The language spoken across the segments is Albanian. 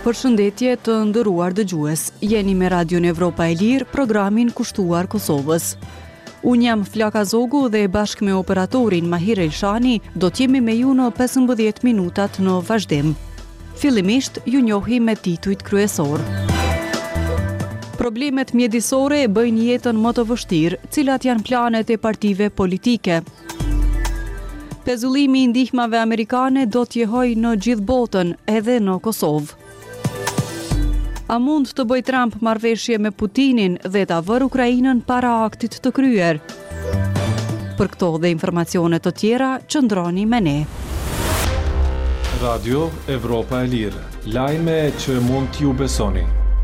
Përshëndetje të nderuar dëgjues. Jeni me Radion Evropa e Lirë, programin kushtuar Kosovës. Unë jam Flaka Zogu dhe bashkë me operatorin Mahir Elshani do t'jemi me ju në 15 minutat në vazhdim. Fillimisht ju njohim me titujt kryesor. Problemet mjedisore e bëjnë jetën më të vështirë, cilat janë planet e partive politike. Pezullimi i ndihmave amerikane do t'jehoj në gjithë botën, edhe në Kosovë. A mund të bëj Trump marrëveshje me Putinin dhe ta vër Ukrainën para aktit të kryer? Për këto dhe informacione të tjera, qëndroni me ne. Radio Evropa e Lirë, lajme që mund t'ju besoni.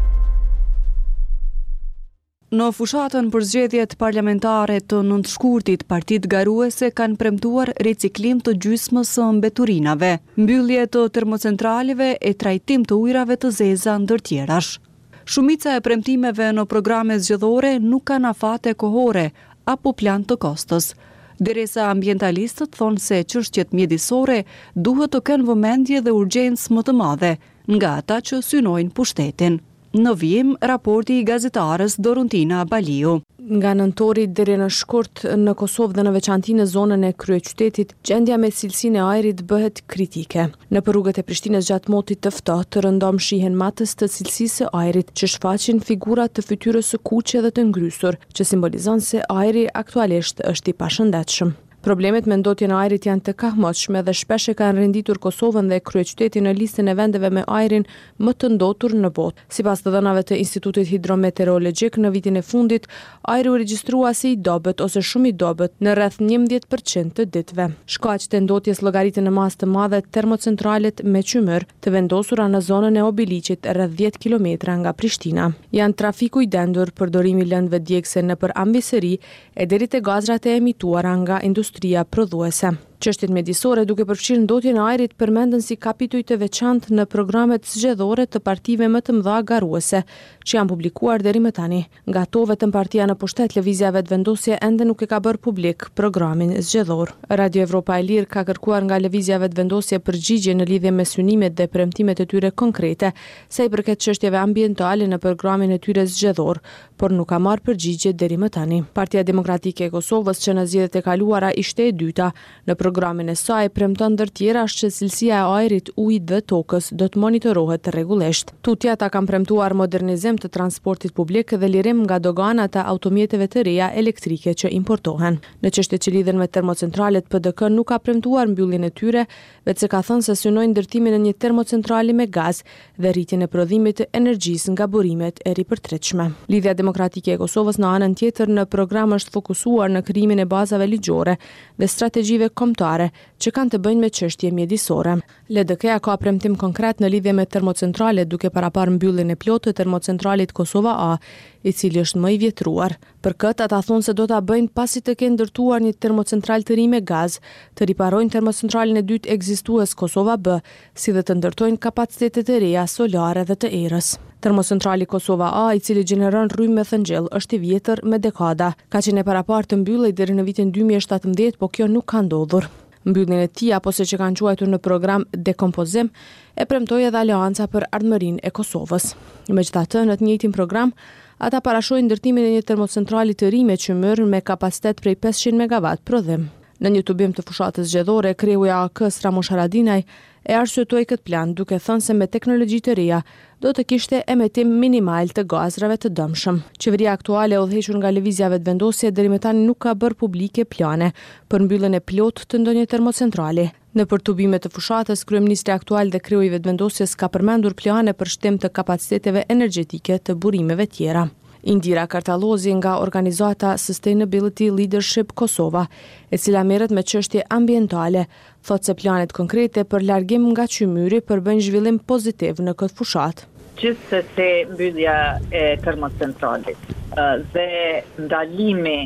Në fushatën për zgjedhjet parlamentare të nëntshkurtit, partitë garuese kanë premtuar riciklim të gjysmës së mbeturinave, mbyllje të termocentraleve e trajtim të ujrave të zeza ndër tjerash. Shumica e premtimeve në programe zgjedhore nuk kanë afate kohore apo plan të kostës, derisa ambientalistët thonë se çështjet mjedisore duhet të kenë vëmendje dhe urgjencë më të madhe nga ata që synojnë pushtetin. Në vijim, raporti i gazetarës Doruntina Baliu. Nga nëntori deri në shkurt në Kosovë dhe në veçanti në zonën e kryeqytetit, gjendja me cilësinë e ajrit bëhet kritike. Në rrugët e Prishtinës gjatë motit të ftohtë të rëndom shihen matës të cilësisë së ajrit që shfaqin figura të fytyrës së kuqe dhe të ngrysur, që simbolizon se ajri aktualisht është i pashëndetshëm. Problemet me ndotjen e ajrit janë të kahmosshme dhe shpesh e kanë renditur Kosovën dhe kryeqytetin në listën e vendeve me ajrin më të ndotur në botë. Sipas të dhënave të Institutit Hidrometeorologjik, në vitin e fundit, ajri u regjistrua si i dobët ose shumë i dobët në rreth 11% të ditëve. Shkaqet e ndotjes llogaritën në masë të madhe termocentralet me qymyr të vendosura në zonën e Obiliqit rreth 10 kilometra nga Prishtina. Janë trafiku i dendur, përdorimi i lëndëve djegëse nëpër ambisëri e deri te gazrat e emituara nga industria prodhuese. Çështjet mjedisore duke përfshirë ndotjen e ajrit përmenden si kapituj të veçantë në programet zgjedhore të partive më të mëdha garuese, që janë publikuar deri më tani. Nga to vetëm partia në pushtet Lëvizja Vetëvendosje ende nuk e ka bërë publik programin zgjedhor. Radio Evropa e Lirë ka kërkuar nga Lëvizja Vetëvendosje përgjigje në lidhje me synimet dhe premtimet e tyre konkrete sa i përket çështjeve ambientale në programin e tyre zgjedhor, por nuk ka marrë përgjigje deri më tani. Partia Demokratike e Kosovës, që në zgjedhjet e kaluara ishte e dyta, në programin e saj premton ndër tjerash që cilësia e ajrit, ujit dhe tokës do të monitorohet rregullisht. Tutje ata kanë premtuar modernizim të transportit publik dhe lirim nga doganat e automjeteve të reja elektrike që importohen. Në çështjet që lidhen me termocentralet, PDK nuk ka premtuar mbylljen e tyre, veçse ka thënë se synojnë ndërtimin e një termocentrali me gaz dhe rritjen e prodhimit të energjisë nga burimet e ripërtritshme. Lidhja Demokratike e Kosovës në anën tjetër në program është fokusuar në krijimin e bazave ligjore dhe strategjive kombëtare që kanë të bëjnë me çështje mjedisore. LDK-ja ka premtim konkret në lidhje me termocentrale, duke paraparë mbylljen e plotë të termocentralit Kosova A, i cili është më i vjetruar. Për këtë ata thonë se do ta bëjnë pasi të kenë ndërtuar një termocentral të ri me gaz, të riparojnë termocentralin e dytë ekzistues Kosova B, si dhe të ndërtojnë kapacitetet e reja solare dhe të erës. Termocentrali Kosova A, i cili gjeneron rrymë me thëngjell, është i vjetër me dekada. Ka qenë e paraparë të mbyllej deri në vitin 2017, po kjo nuk ka ndodhur. Mbylljen e tij, apo siç e kanë quajtur në program dekompozim, e premtoi edhe Aleanca për Ardhmërinë e Kosovës. Megjithatë, në të njëjtin program, ata parashojnë ndërtimin e një termocentrali të ri me qymyr me kapacitet prej 500 MW prodhim. Në një tubim të fushatës zgjedhore, kreu i AAK-s Ramush Haradinaj e arsyetoi këtë plan duke thënë se me teknologji të reja do të kishte emetim minimal të gazrave të dëmshëm. Qeveria aktuale, udhëhequr nga Lëvizja Vetëvendosje, deri më tani nuk ka bërë publike plane për mbylljen e plotë të ndonjë termocentrali. Në për tubimet të fushatës, kryeministri aktual dhe kreu i Vetëvendosjes ka përmendur plane për shtim të kapaciteteve energjetike të burimeve tjera. Indira Kartallozi nga organizata Sustainability Leadership Kosova, e cila merret me çështje ambientale, thotë se planet konkrete për largim nga qymyri përbëjnë zhvillim pozitiv në këtë fushatë. Gjithsesi mbyllja e termocentralit dhe ndalimi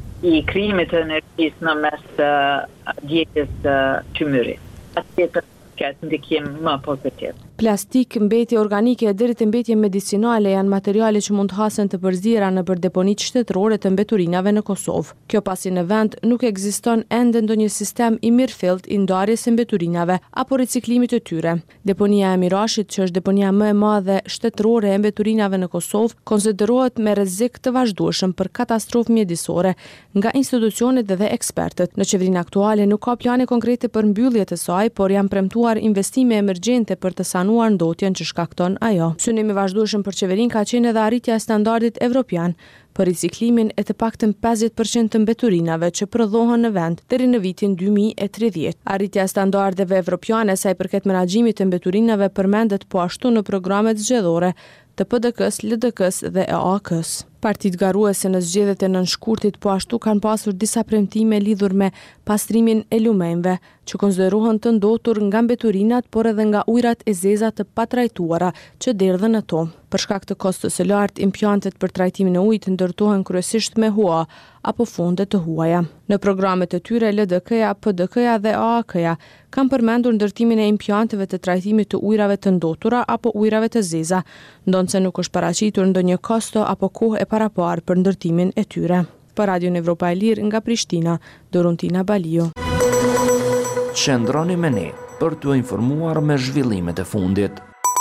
i krijimit të energjisë në mes djegjes të qymyrit. Atë ka ndikim më pozitiv. Plastik, mbetje organike deri te mbetje medicinale janë materiale që mund të hasen të përzira nëpër deponitë shtetërore të mbeturinave në Kosovë. Kjo pasi në vend nuk ekziston ende ndonjë sistem i mirëfillt i ndarjes së mbeturinave apo riciklimit të tyre. Deponia e Mirashit, që është deponia më e madhe shtetërore e mbeturinave në Kosovë, konsiderohet me rrezik të vazhdueshëm për katastrofë mjedisore nga institucionet dhe ekspertët. Në qeverinë aktuale nuk ka plane konkrete për mbylljet e saj, por janë premtuar investime emergjente për të sanuar ndotjen që shkakton ajo. Synimi vazhdueshëm për qeverinë ka qenë edhe arritja e standardit evropian për riciklimin e të paktën 50% të mbeturinave që prodhohen në vend deri në vitin 2030. Arritja e standardeve evropiane sa i përket menaxhimit të mbeturinave përmendet po ashtu në programet zgjedhore të PDK-s, LDK-s dhe EAK-s. Partitë garuese në zgjedhjet e nënshkurtit po ashtu kanë pasur disa premtime lidhur me pastrimin e lumenjve, që konsiderohen të ndotur nga mbeturinat, por edhe nga ujërat e zeza të patrajtuara që derdhen ato. Për shkak të kostës së lartë, implantet për trajtimin e ujit ndërtohen kryesisht me hua apo funde të huaja. Në programet e tyre, LDK-ja, PDK-ja dhe AAK-ja kanë përmendur ndërtimin e implanteve të trajtimit të ujrave të ndotura apo ujrave të zeza, ndonse nuk është paraqitur ndonjë kosto apo kohë e paraparë për ndërtimin e tyre. Për Radion Evropa e Lirë nga Prishtina, Dorontina Baliu. Qëndroni me ne për t'u informuar me zhvillimet e fundit.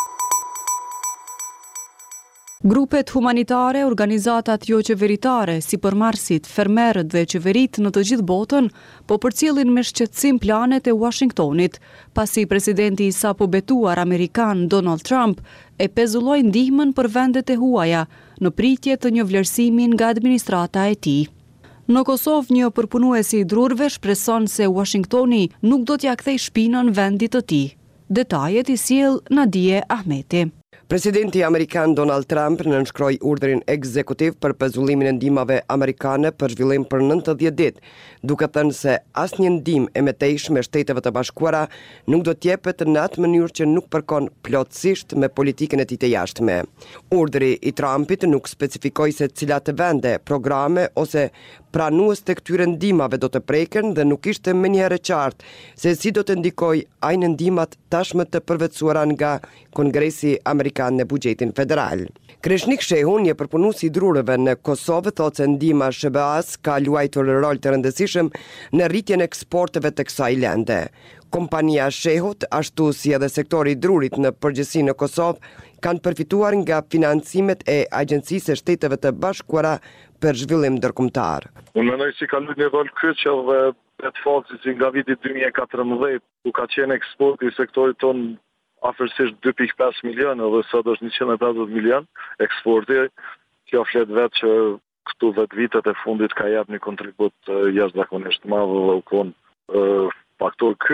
Grupet humanitare, organizatat jo qeveritare, si përmarrësit, fermerët dhe qeverit në të gjithë botën, po përcjellin me shqetësim planet e Washingtonit, pasi presidenti i sapo betuar amerikan Donald Trump e pezulloi ndihmën për vendet e huaja në pritje të një vlerësimi nga administrata e tij. Në Kosovë, një përpunues i drurve shpreson se Washingtoni nuk do t'ja kthejë shpinën vendit të tij. Detajet i sjell Nadije Ahmeti. Presidenti amerikan Donald Trump nënshkroi urdhrin ekzekutiv për pezullimin e ndihmave amerikane për zhvillim për 90 ditë, duke thënë se asnjë ndihmë e metejshme Shteteve të Bashkuara nuk do t'jepet në atë mënyrë që nuk përkon plotësisht me politikën e tij të jashtme. Urdhri i Trumpit nuk specifikoi se cilat vende, programe ose pranues të këtyre ndihmave do të preken dhe nuk ishte menjëherë qartë se si do të ndikojë ai në ndihmat tashmë të përvetësuara nga Kongresi Amerikan në buxhetin federal. Kreshnik Shehu, një përpunues i drurëve në Kosovë, thotë se ndihma SBA-s ka luajtur rol të rëndësishëm në rritjen e eksporteve të kësaj lende. Kompania Shehut, ashtu si edhe sektori i drurit në përgjithësi në Kosovë, kanë përfituar nga financimet e Agjencisë së Shteteve të Bashkuara për zhvillim ndërkombëtar. Unë mendoj se ka luajtur një rol kryesor dhe vetë fakti që nga viti 2014 ku ka qenë eksporti i sektorit ton afërsisht 2.5 milion dhe sot është 150 milion eksporti, kjo flet vetë që këtu vetë vitet e fundit ka jap një kontribut jashtëzakonisht madh dhe u kon faktor